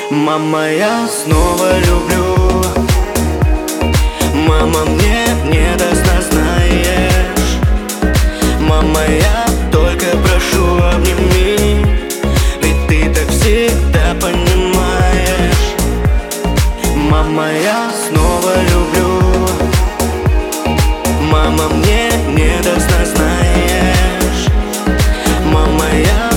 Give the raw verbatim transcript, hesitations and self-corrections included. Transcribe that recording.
Мама, я снова люблю. Мама, мне не достать, знаешь. Мама, я только прошу, обними, ведь ты так всегда понимаешь. Мама, я снова люблю. Мама, мне не достать, знаешь. Мама, я